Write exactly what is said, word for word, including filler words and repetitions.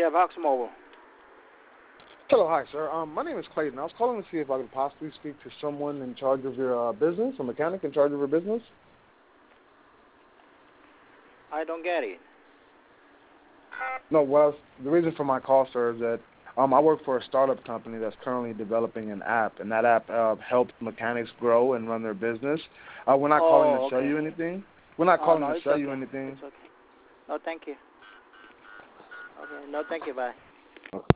yeah, Vox Mobile. Hello, hi, sir. Um, my name is Clayton. I was calling to see if I could possibly speak to someone in charge of your uh, business, a mechanic in charge of your business. I don't get it. No, well, the reason for my call, sir, is that um, I work for a startup company that's currently developing an app, and that app uh, helps mechanics grow and run their business. Uh, we're not calling to Oh, sell okay. you anything. We're not Oh, calling no, to it's sell you okay. anything. It's okay. No, thank you. Okay, no, thank you. Bye.